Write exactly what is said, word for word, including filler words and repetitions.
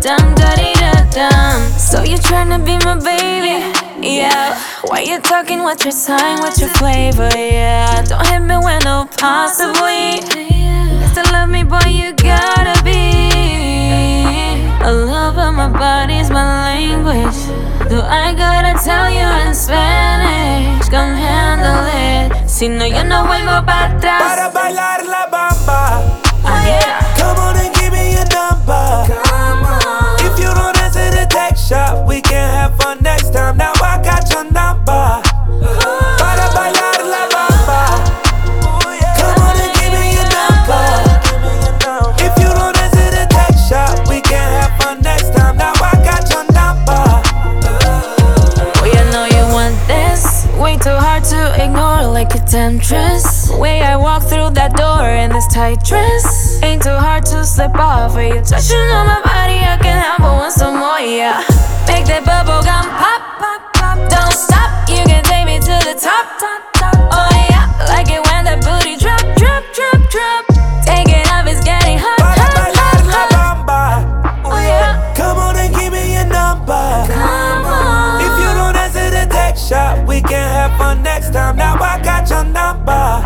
dum da dee da dum. So you tryna be my baby? Yeah. Why you talking? What's your sign? What's your flavor? Yeah. Don't hit me when no possibly. To love me, boy, you gotta be a lover. My body's my language. Do I gotta tell you in Spanish? Come handle it. Si no, yo no vuelvo para atrás. Para bailar la bamba. Oh, yeah. Come on and give me your number. Come on. If you don't answer the text shot, we can have fun next time. Now I got your number. Para bailar la bamba. Come on and give me your number. If you don't answer the text shot, we can have fun next time. Now I got your number. Boy, I know you want this. Way too hard to ignore, like a temptress. Way I walk through that door in this tight dress. Ain't too hard to slip off. Are you touching on my body? I can have one some more, yeah. Make that bubble gum pop, pop, pop. Don't stop, you can take me to the top, top, top. Oh yeah, like it when that booty drop, drop, drop, drop. Take it off, it's getting hot, Para hot, bailar hot, la hot. bamba. Oh yeah, Come on and give me your number. come on. If you don't answer the text shot, we can have fun next time. Now I got your number.